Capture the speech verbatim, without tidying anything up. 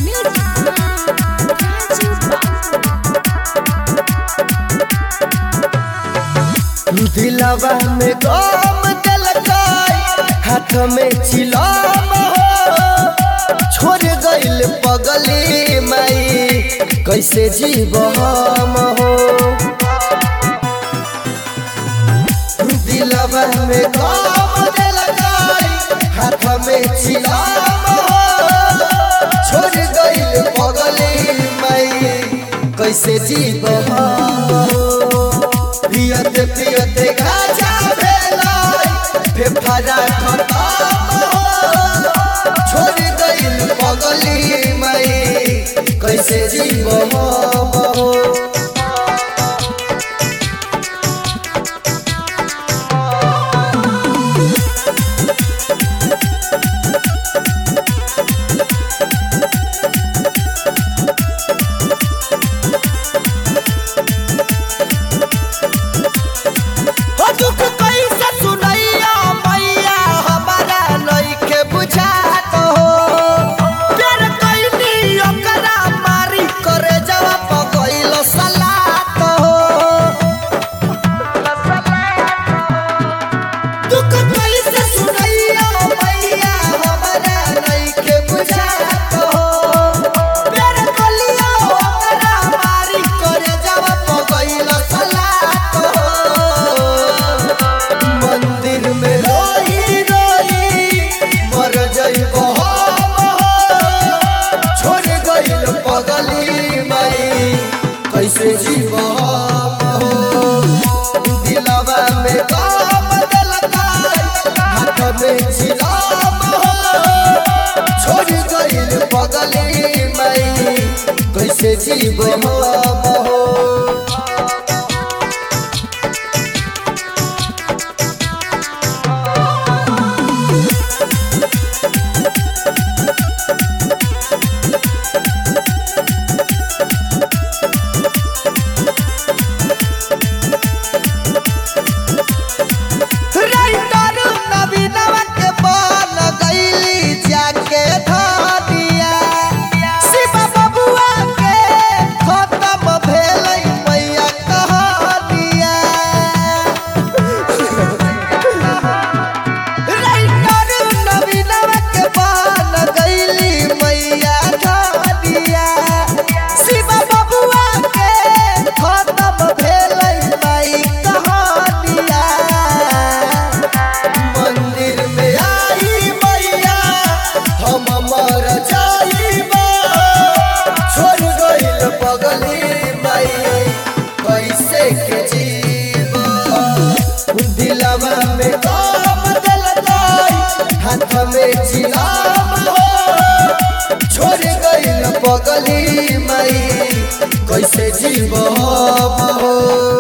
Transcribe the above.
दिलवा में गम दिलकाई हाथ में चिलम हो छोड़ गइल पगली माई कैसे जीव हम हो। दिलवा में गम दिलकाई हाथ में चिलम हो छोड़ गइल पगली माई कैसे जीव हम हो। पियत पियत गाजा भेलाई फेफड़ा खत्म हो छोड़ गइल पगली माई कैसे जीव हम हो। कैसे जीव हम हो। दिलवा में गम दिलकाई हाथ में चिलम हो छोड़ गइल पगली माई कैसे जीव हम हो। दिलवा में गम दिलकाई हाथ में चिलम हो छोड़ गइल पगली माई कैसे जीव हम हो।